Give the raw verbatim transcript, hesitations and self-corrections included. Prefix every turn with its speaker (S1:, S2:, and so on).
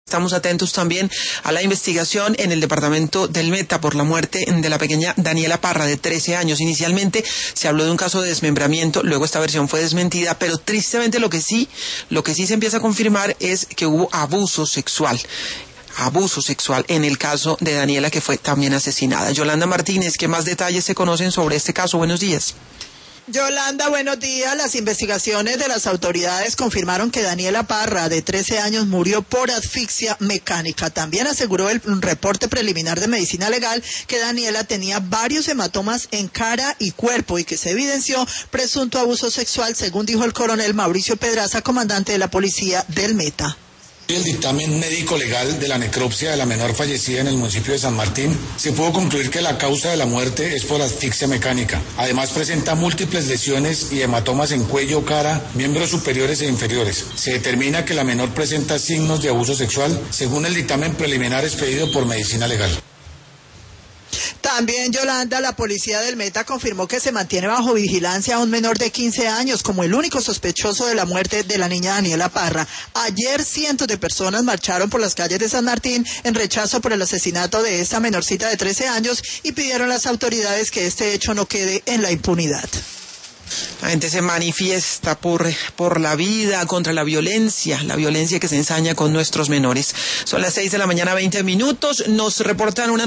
S1: Estamos atentos también a la investigación en el departamento del Meta por la muerte de la pequeña Daniela Parra, de trece años. Inicialmente se habló de un caso de desmembramiento, luego esta versión fue desmentida, pero tristemente lo que sí, lo que sí se empieza a confirmar es que hubo abuso sexual. abuso sexual en el caso de Daniela, que fue también asesinada. Yolanda Martínez, ¿qué más detalles se conocen sobre este caso? Buenos días.
S2: Yolanda, buenos días. Las investigaciones de las autoridades confirmaron que Daniela Parra, de trece años, murió por asfixia mecánica. También aseguró el reporte preliminar de medicina legal que Daniela tenía varios hematomas en cara y cuerpo y que se evidenció presunto abuso sexual, según dijo el coronel Mauricio Pedraza, comandante de la policía del Meta.
S3: El dictamen médico-legal de la necropsia de la menor fallecida en el municipio de San Martín, se pudo concluir que la causa de la muerte es por asfixia mecánica. Además presenta múltiples lesiones y hematomas en cuello, cara, miembros superiores e inferiores. Se determina que la menor presenta signos de abuso sexual, según el dictamen preliminar expedido por medicina legal.
S2: También, Yolanda, la policía del Meta confirmó que se mantiene bajo vigilancia a un menor de quince años como el único sospechoso de la muerte de la niña Daniela Parra. Ayer cientos de personas marcharon por las calles de San Martín en rechazo por el asesinato de esta menorcita de trece años y pidieron a las autoridades que este hecho no quede en la impunidad.
S1: La gente se manifiesta por, por la vida, contra la violencia, la violencia que se ensaña con nuestros menores. Son las seis de la mañana, veinte minutos. Nos reportan una